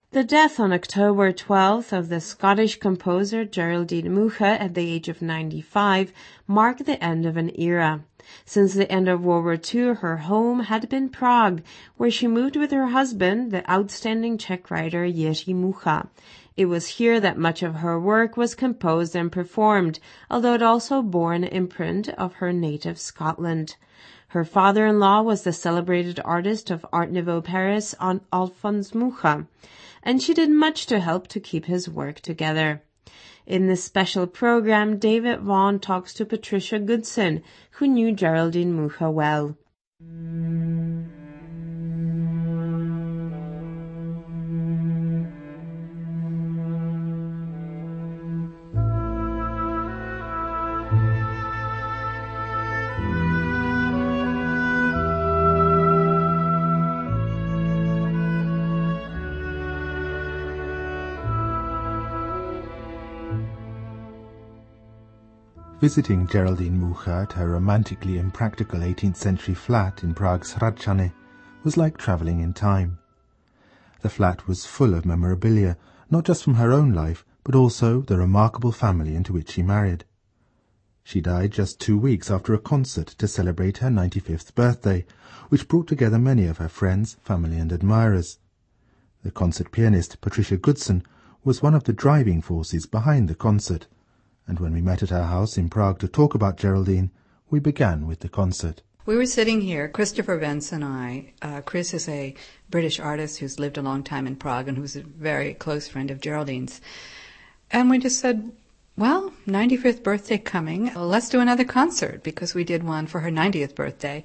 The death on October 12th of the Scottish composer Geraldine Mucha at the age of 95 marked the end of an era. Since the end of World War II, her home had been Prague, where she moved with her husband, the outstanding Czech writer Jiří Mucha. It was here that much of her work was composed and performed, although it also bore an imprint of her native Scotland. Her father-in-law was the celebrated artist of Art Nouveau Paris, Alphonse Mucha, and she did much to help to keep his work together. In this special program, David Vaughan talks to Patricia Goodson, who knew Geraldine Mucha well. Visiting Geraldine Mucha at her romantically impractical 18th century flat in Prague's Hradčany was like travelling in time. The flat was full of memorabilia, not just from her own life, but also the remarkable family into which she married. She died just 2 weeks after a concert to celebrate her 95th birthday, which brought together many of her friends, family and admirers. The concert pianist Patricia Goodson was one of the driving forces behind the concert, and when we met at her house in Prague to talk about Geraldine, we began with the concert. We were sitting here, Christopher Vence and I. Chris is a British artist who's lived a long time in Prague and who's a very close friend of Geraldine's. And we just said, well, 95th birthday coming, let's do another concert, because we did one for her 90th birthday.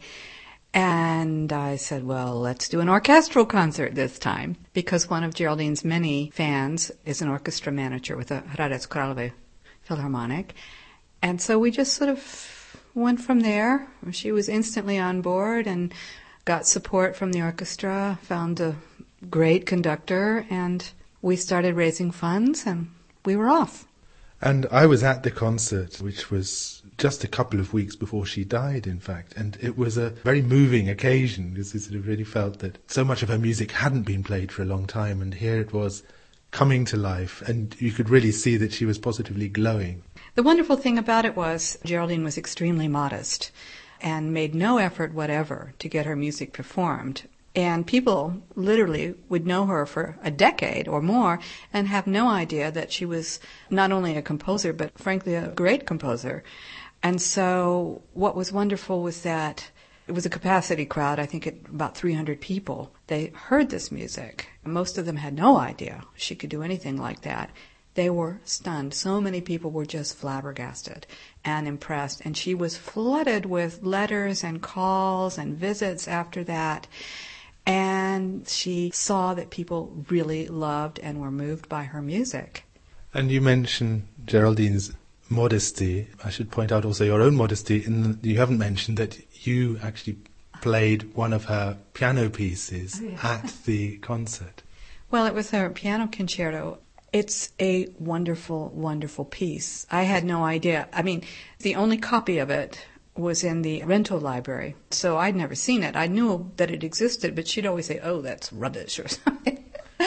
And I said, well, let's do an orchestral concert this time, because one of Geraldine's many fans is an orchestra manager with the Hradec Králové Philharmonic. And so we just sort of went from there. She was instantly on board and got support from the orchestra, found a great conductor, and we started raising funds, and we were off. And I was at the concert, which was just a couple of weeks before she died, in fact, and it was a very moving occasion, because we sort of really felt that so much of her music hadn't been played for a long time, and here it was coming to life, and you could really see that she was positively glowing. The wonderful thing about it was Geraldine was extremely modest and made no effort whatever to get her music performed. And people literally would know her for a decade or more and have no idea that she was not only a composer, but frankly a great composer. And so what was wonderful was that it was a capacity crowd, I think about 300 people. They heard this music. Most of them had no idea she could do anything like that. They were stunned. So many people were just flabbergasted and impressed. And she was flooded with letters and calls and visits after that. And she saw that people really loved and were moved by her music. And you mentioned Geraldine's modesty. I should point out also your own modesty. You haven't mentioned that you actually played one of her piano pieces at the concert. Well, it was her piano concerto. It's a wonderful, wonderful piece. I had no idea. I mean, the only copy of it was in the rental library, so I'd never seen it. I knew that it existed, but she'd always say, oh, that's rubbish or something.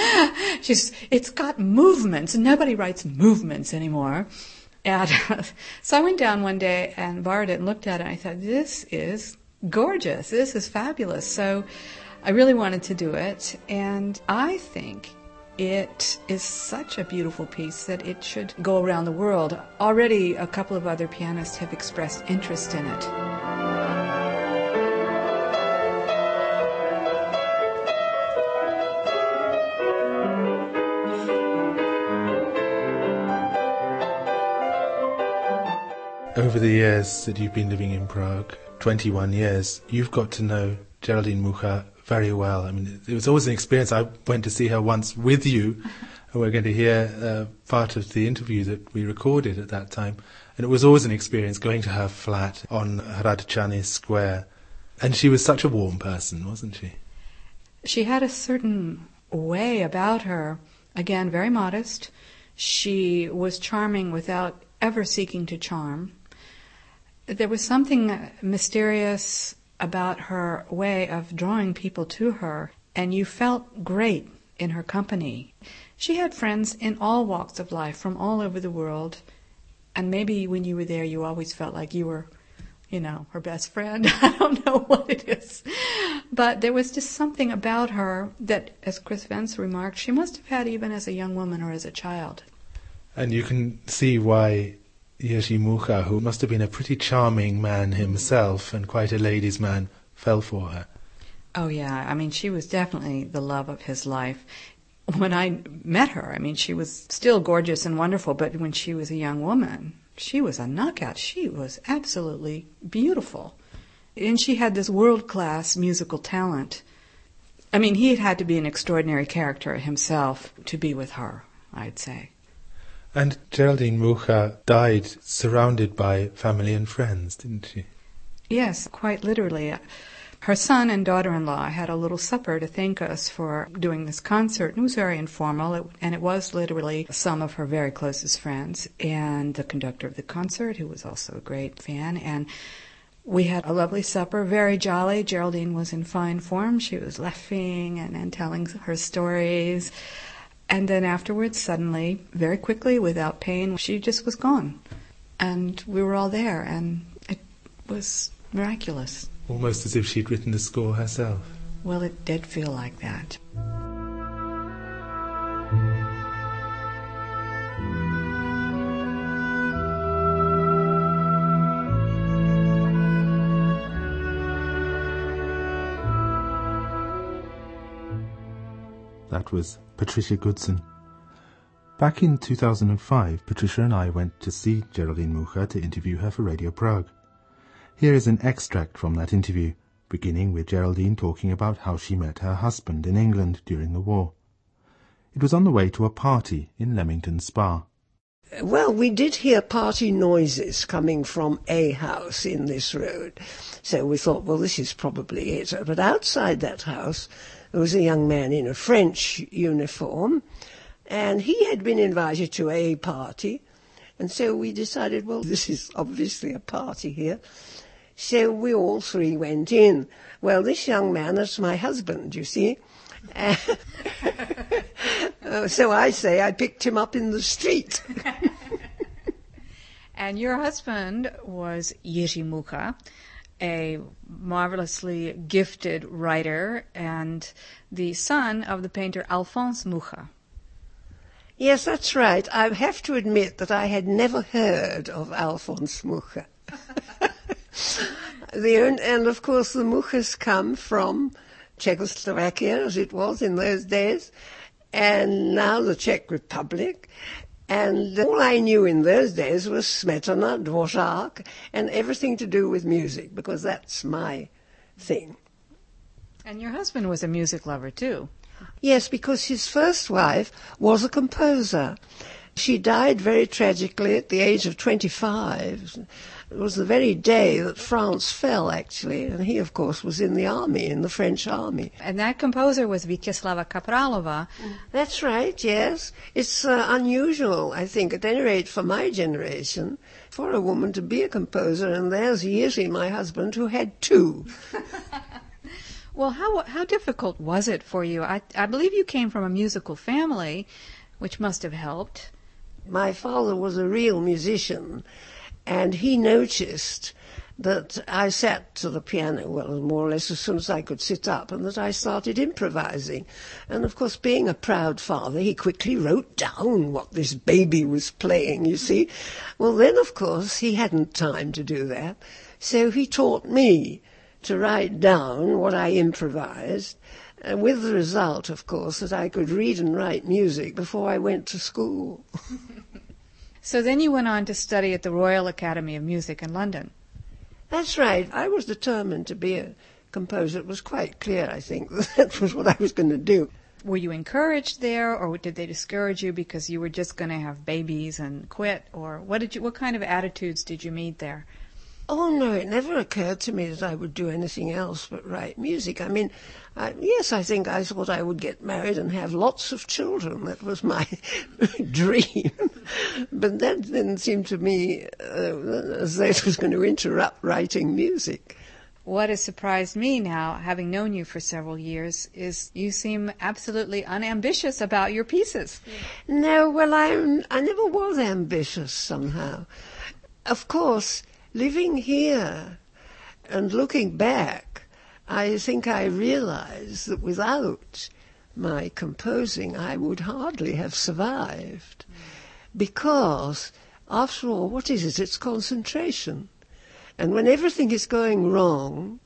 It's got movements. Nobody writes movements anymore. And so I went down one day and borrowed it and looked at it, and I thought, this is gorgeous. This is fabulous. So I really wanted to do it, and I think it is such a beautiful piece that it should go around the world. Already a couple of other pianists have expressed interest in it. Over the years that you've been living in Prague, 21 years, you've got to know Geraldine Mucha very well. I mean, it was always an experience. I went to see her once with you, and we're going to hear part of the interview that we recorded at that time. And it was always an experience going to her flat on Hradčany Square. And she was such a warm person, wasn't she? She had a certain way about her, again, very modest. She was charming without ever seeking to charm. There was something mysterious about her way of drawing people to her, and you felt great in her company. She had friends in all walks of life from all over the world, and maybe when you were there you always felt like you were, her best friend. I don't know what it is. But there was just something about her that, as Chris Vance remarked, she must have had even as a young woman or as a child. And you can see why Jerzy Mucha, who must have been a pretty charming man himself and quite a ladies' man, fell for her. Oh, yeah. I mean, she was definitely the love of his life. When I met her, I mean, she was still gorgeous and wonderful, but when she was a young woman, she was a knockout. She was absolutely beautiful. And she had this world-class musical talent. I mean, he had to be an extraordinary character himself to be with her, I'd say. And Geraldine Mucha died surrounded by family and friends, didn't she? Yes, quite literally. Her son and daughter-in-law had a little supper to thank us for doing this concert. It was very informal, and it was literally some of her very closest friends and the conductor of the concert, who was also a great fan. And we had a lovely supper, very jolly. Geraldine was in fine form. She was laughing and telling her stories. And then afterwards, suddenly, very quickly, without pain, she just was gone. And we were all there, and it was miraculous. Almost as if she'd written the score herself. Well, it did feel like that. That was Patricia Goodson. Back in 2005, Patricia and I went to see Geraldine Mucha to interview her for Radio Prague. Here is an extract from that interview, beginning with Geraldine talking about how she met her husband in England during the war. It was on the way to a party in Leamington Spa. Well, we did hear party noises coming from a house in this road. So we thought, well, this is probably it. But outside that house, there was a young man in a French uniform, and he had been invited to a party. And so we decided, well, this is obviously a party here. So we all three went in. Well, this young man, that's my husband, you see. So I say I picked him up in the street. And your husband was Jerzy Mucha, a marvelously gifted writer and the son of the painter Alphonse Mucha. Yes, that's right. I have to admit that I had never heard of Alphonse Mucha. And of course the Muchas come from Czechoslovakia, as it was in those days, and now the Czech Republic. And all I knew in those days was Smetana, Dvořák, and everything to do with music, because that's my thing. And your husband was a music lover too. Yes, because his first wife was a composer. She died very tragically at the age of 25. It was the very day that France fell, actually, and he, of course, was in the army, in the French army. And that composer was Vítězslava Kapralova. That's right, yes. It's unusual, I think, at any rate for my generation, for a woman to be a composer, and there's Jiří, my husband, who had two. Well, how difficult was it for you? I believe you came from a musical family, which must have helped. My father was a real musician, and he noticed that I sat to the piano, well, more or less as soon as I could sit up, and that I started improvising. And, of course, being a proud father, he quickly wrote down what this baby was playing, you see. Well, then, of course, he hadn't time to do that, so he taught me to write down what I improvised, with the result, of course, that I could read and write music before I went to school. So then you went on to study at the Royal Academy of Music in London. That's right. I was determined to be a composer. It was quite clear, I think, that was what I was going to do. Were you encouraged there, or did they discourage you because you were just going to have babies and quit? Or what kind of attitudes did you meet there? Oh, no, it never occurred to me that I would do anything else but write music. I mean, yes, I think I thought I would get married and have lots of children. That was my dream. But that didn't seem to me as though it was going to interrupt writing music. What has surprised me now, having known you for several years, is you seem absolutely unambitious about your pieces. No, well, I never was ambitious somehow. Of course, living here and looking back, I think I realize that without my composing, I would hardly have survived. Because, after all, what is it? It's concentration. And when everything is going wrong,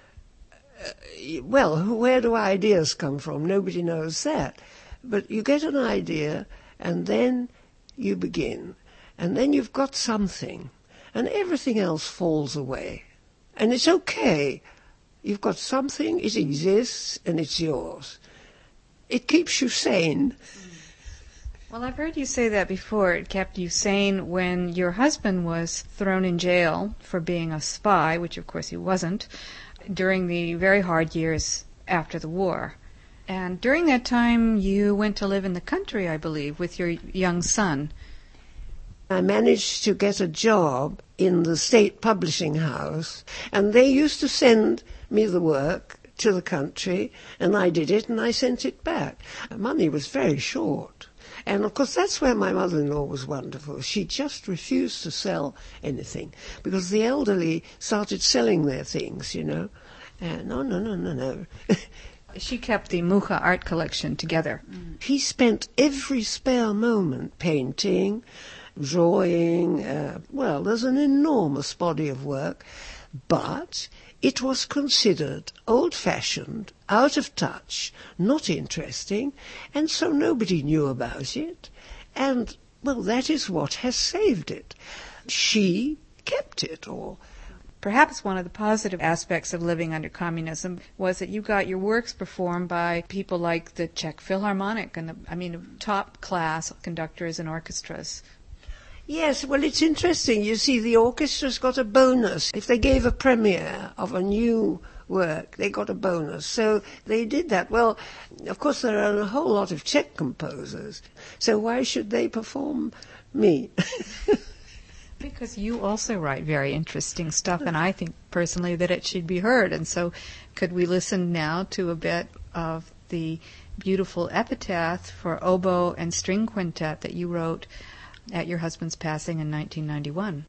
well, where do ideas come from? Nobody knows that. But you get an idea, and then you begin. And then you've got something, and everything else falls away. And it's okay. You've got something, it exists, and it's yours. It keeps you sane. Well, I've heard you say that before. It kept you sane when your husband was thrown in jail for being a spy, which of course he wasn't, during the very hard years after the war. And during that time, you went to live in the country, I believe, with your young son. I managed to get a job in the state publishing house, and they used to send me the work to the country, and I did it, and I sent it back. Money was very short. And, of course, that's where my mother-in-law was wonderful. She just refused to sell anything because the elderly started selling their things, you know. And no. She kept the Mucha art collection together. He spent every spare moment painting, drawing. Well, there's an enormous body of work, but it was considered old-fashioned, out of touch, not interesting, and so nobody knew about it. And, well, that is what has saved it. She kept it all. Perhaps one of the positive aspects of living under communism was that you got your works performed by people like the Czech Philharmonic and top-class conductors and orchestras. Yes, well, it's interesting. You see, the orchestra's got a bonus. If they gave a premiere of a new work, they got a bonus. So they did that. Well, of course, there are a whole lot of Czech composers, so why should they perform me? Because you also write very interesting stuff, and I think personally that it should be heard. And so could we listen now to a bit of the beautiful epitaph for oboe and string quintet that you wrote at your husband's passing in 1991.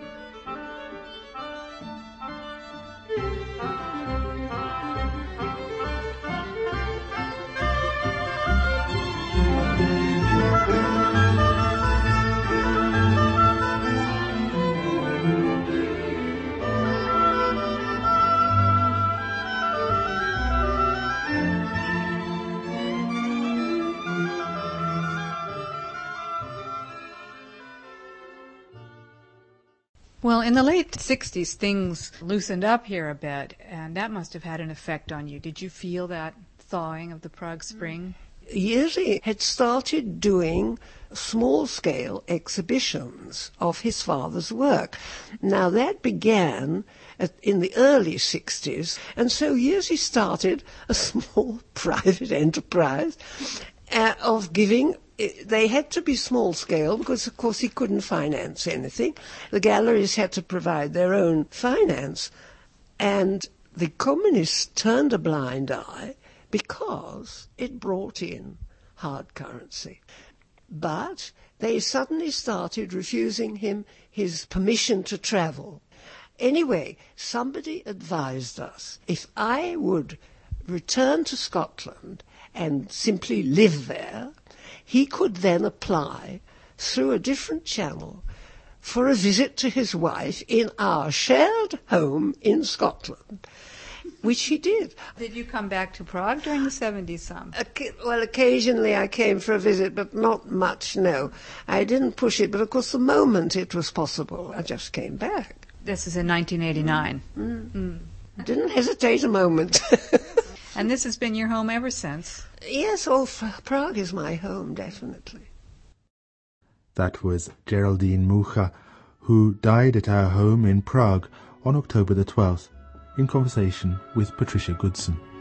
Well, in the late 60s, things loosened up here a bit, and that must have had an effect on you. Did you feel that thawing of the Prague Spring? Jerzy had started doing small-scale exhibitions of his father's work. Now, that began in the early 60s, and so Jerzy started a small private enterprise of giving. They had to be small scale because, of course, he couldn't finance anything. The galleries had to provide their own finance. And the communists turned a blind eye because it brought in hard currency. But they suddenly started refusing him his permission to travel. Anyway, somebody advised us if I would return to Scotland and simply live there, he could then apply through a different channel for a visit to his wife in our shared home in Scotland, which he did. Did you come back to Prague during the 70s some? Well, occasionally I came for a visit, but not much, no. I didn't push it, but of course the moment it was possible, I just came back. This is in 1989. Didn't hesitate a moment. And this has been your home ever since? Yes, Prague is my home, definitely. That was Geraldine Mucha, who died at our home in Prague on October the 12th, in conversation with Patricia Goodson.